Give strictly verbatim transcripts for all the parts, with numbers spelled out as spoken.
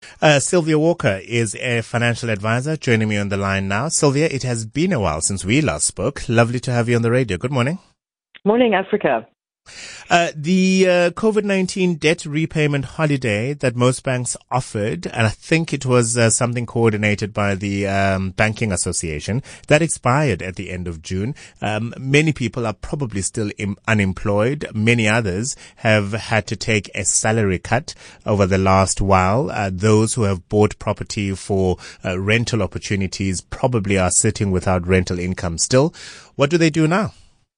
Uh, Sylvia Walker is a financial advisor joining me on the line now. Sylvia, it has been a while since we last spoke. Lovely to have you on the radio. Good morning. Morning, Africa. Uh, the uh, COVID nineteen debt repayment holiday that most banks offered, and I think it was uh, something coordinated by the um, Banking Association, that expired at the end of June. Um, many people are probably still im- unemployed. Many others have had to take a salary cut over the last while. Uh, those who have bought property for uh, rental opportunities probably are sitting without rental income still. What do they do now?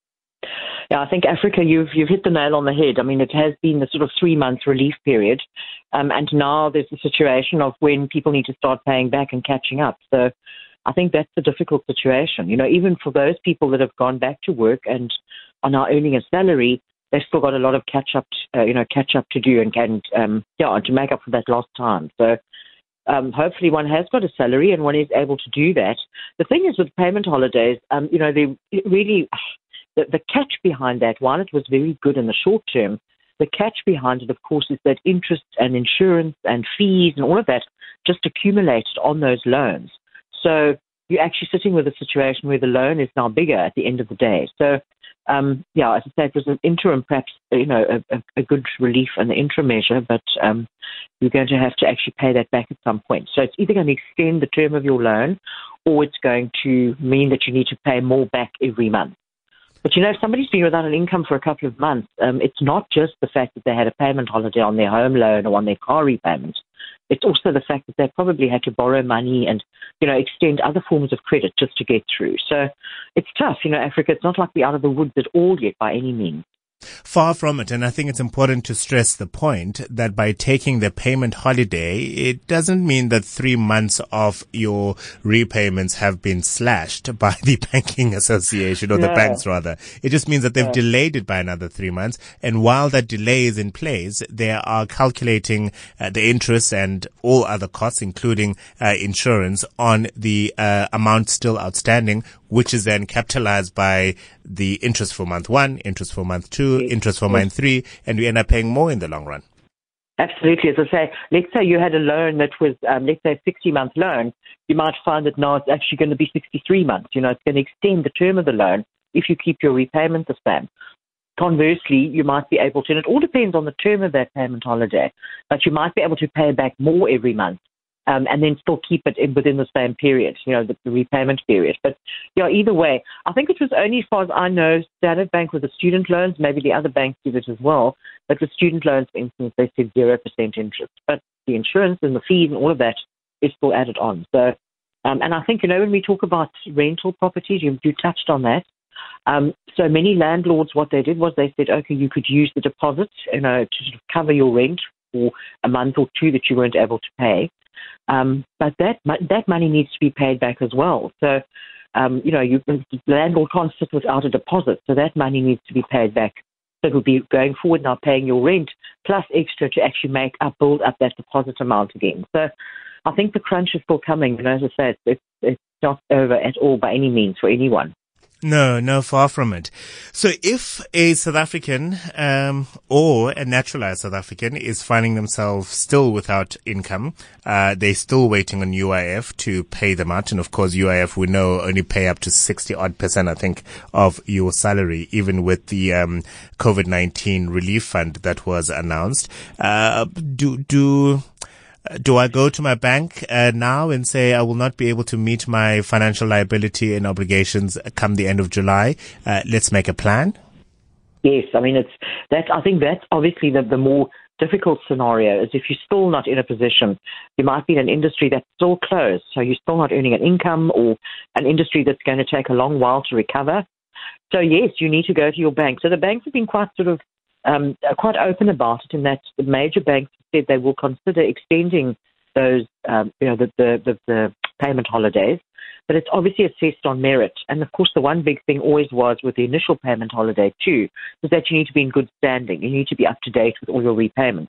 Yeah, I think, Africa, you've you've hit the nail on the head. I mean, it has been the sort of three-month relief period, um, and now there's a situation of when people need to start paying back and catching up. So I think that's a difficult situation. You know, even for those people that have gone back to work and are now earning a salary, they've still got a lot of catch-up, uh, you know, catch-up to do and, and um, yeah, to make up for that lost time. So um, hopefully one has got a salary and one is able to do that. The thing is with payment holidays, um, you know, they really... The, the catch behind that, while it was very good in the short term, the catch behind it, of course, is that interest and insurance and fees and all of that just accumulated on those loans. So you're actually sitting with a situation where the loan is now bigger at the end of the day. So, um, yeah, as I say, it was an interim, perhaps, you know, a, a, a good relief and the interim measure, but um, you're going to have to actually pay that back at some point. So it's either going to extend the term of your loan or it's going to mean that you need to pay more back every month. But, you know, if somebody's been without an income for a couple of months, um, it's not just the fact that they had a payment holiday on their home loan or on their car repayment. It's also the fact that they probably had to borrow money and, you know, extend other forms of credit just to get through. So it's tough, you know, Africa. It's not like we're out of the woods at all yet by any means. Far from it, and I think it's important to stress the point that by taking the payment holiday, it doesn't mean that three months of your repayments have been slashed by the Banking Association or no. the banks rather. It just means that they've no. delayed it by another three months. And while that delay is in place, they are calculating uh, the interest and all other costs, including uh, insurance, on the uh, amount still outstanding, which is then capitalized by the interest for month one, interest for month two, interest for month three, and we end up paying more in the long run. Absolutely. As I say, let's say you had a loan that was, um, let's say, a sixty-month loan. You might find that now it's actually going to be sixty-three months. You know, it's going to extend the term of the loan if you keep your repayment the same. Conversely, you might be able to, and it all depends on the term of that payment holiday, but you might be able to pay back more every month. Um, and then still keep it in, within the same period, you know, the, the repayment period. But, yeah, either way, I think it was only, as far as I know, Standard Bank with the student loans, maybe the other banks did it as well, but with student loans, for instance, they said zero percent interest. But the insurance and the fees and all of that is still added on. So, um, and I think, you know, when we talk about rental properties, you, you touched on that. Um, so many landlords, what they did was they said, okay, you could use the deposit, you know, to sort of cover your rent for a month or two that you weren't able to pay. Um, but that that money needs to be paid back as well. So, um, you know, you, the landlord can't sit without a deposit, so that money needs to be paid back. So it will be going forward now paying your rent plus extra to actually make up, build up that deposit amount again. So I think the crunch is still coming. And as I said, it's, it's not over at all by any means for anyone. No, no, far from it. So if a South African um, or a naturalized South African is finding themselves still without income, uh, they're still waiting on U I F to pay them out. And of course, U I F, we know, only pay up to sixty odd percent, I think, of your salary, even with the um, COVID nineteen relief fund that was announced. Uh, do, do, Do I go to my bank uh, now and say I will not be able to meet my financial liability and obligations come the end of July? Uh, let's make a plan. Yes, I mean, it's that. I think that's obviously the, the more difficult scenario is if you're still not in a position. You might be in an industry that's still closed, so you're still not earning an income, or an industry that's going to take a long while to recover. So yes, you need to go to your bank. So the banks have been quite sort of um, quite open about it, in that the major banks said they will consider extending those, um, you know, the, the, the, the payment holidays, but it's obviously assessed on merit. And of course, the one big thing always was with the initial payment holiday too, was that you need to be in good standing. You need to be up to date with all your repayments.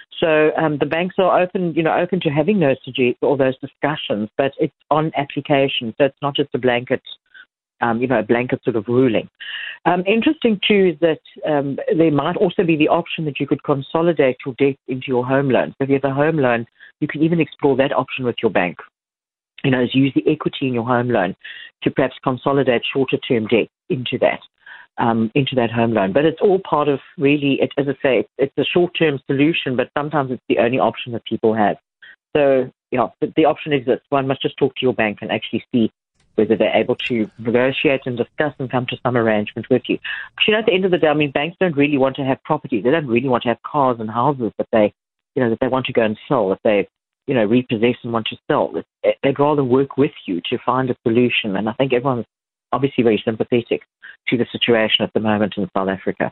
So um, the banks are open, you know, open to having those suggest- all those discussions, but it's on application, so it's not just a blanket. Um, you know, a blanket sort of ruling. Um, interesting too is that um, there might also be the option that you could consolidate your debt into your home loan. So if you have a home loan you can even explore that option with your bank. You know, is use the equity in your home loan to perhaps consolidate shorter-term debt into that, um, into that home loan. But it's all part of really, it, as I say, it's, it's a short-term solution, but sometimes it's the only option that people have. So, yeah, the, the option exists. One must just talk to your bank and actually see whether they're able to negotiate and discuss and come to some arrangement with you. Because, you know, at the end of the day, I mean, banks don't really want to have property. They don't really want to have cars and houses that they, you know, that they want to go and sell, that they, you know, repossess and want to sell. They'd rather work with you to find a solution. And I think everyone's obviously very sympathetic to the situation at the moment in South Africa.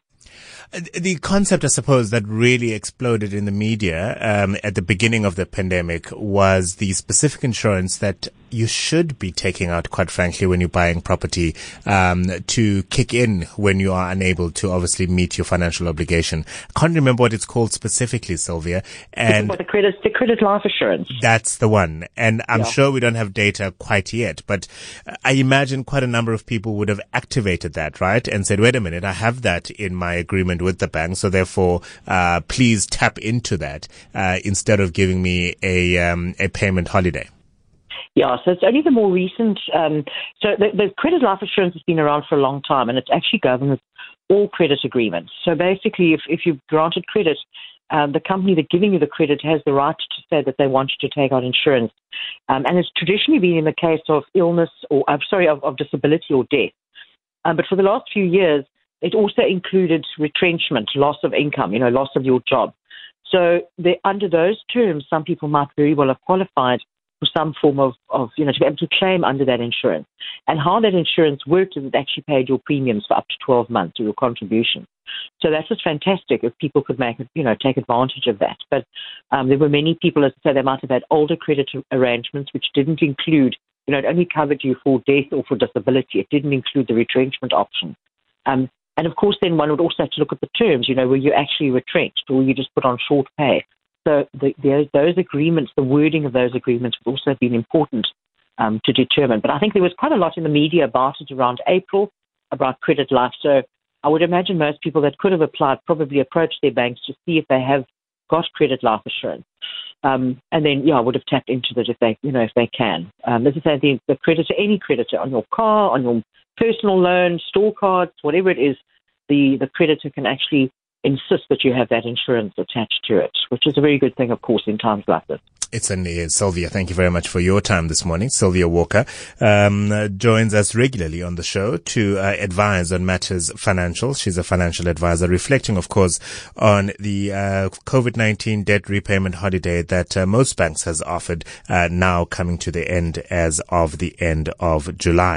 The concept, I suppose, that really exploded in the media um, at the beginning of the pandemic was the specific insurance that you should be taking out, quite frankly, when you're buying property um, to kick in when you are unable to obviously meet your financial obligation. I can't remember what it's called specifically, Sylvia. And the credit, the credit life assurance. That's the one. And I'm yeah. sure we don't have data quite yet, but I imagine quite a number of people would have activated that, right? And said, wait a minute, I have that in my agreement with the bank, so therefore, uh, please tap into that uh, instead of giving me a um, a payment holiday. Yeah, so it's only the more recent. Um, so the, the credit life assurance has been around for a long time, and it actually governs all credit agreements. So basically, if, if you've granted credit, um, the company that's giving you the credit has the right to say that they want you to take out insurance. Um, and it's traditionally been in the case of illness or, I'm sorry, of, of disability or death. Um, but for the last few years, it also included retrenchment, loss of income, you know, loss of your job. So the, under those terms, some people might very well have qualified for some form of, of, you know, to be able to claim under that insurance. And how that insurance worked is it actually paid your premiums for up to twelve months or your contribution. So that's just fantastic if people could make, you know, take advantage of that. But um, there were many people, as I say, they might have had older credit arrangements which didn't include, you know, it only covered you for death or for disability. It didn't include the retrenchment option. Um, and of course, then one would also have to look at the terms, you know, were you actually retrenched or were you just put on short pay? So the, the, those agreements, the wording of those agreements would also have been important um, to determine. But I think there was quite a lot in the media about it around April, about credit life. So I would imagine most people that could have applied probably approached their banks to see if they have got credit life assurance. Um, and then, yeah, I would have tapped into that if they, you know, if they can. Um, as I say, the, the creditor, any creditor on your car, on your personal loan, store cards, whatever it is, the, the creditor can actually insist that you have that insurance attached to it, which is a very good thing, of course, in times like this. It certainly is. Sylvia, thank you very much for your time this morning. Sylvia Walker um, uh, joins us regularly on the show to uh, advise on matters financial. She's a financial advisor, reflecting, of course, on the uh, COVID nineteen debt repayment holiday that uh, most banks has offered, uh, now coming to the end as of the end of July.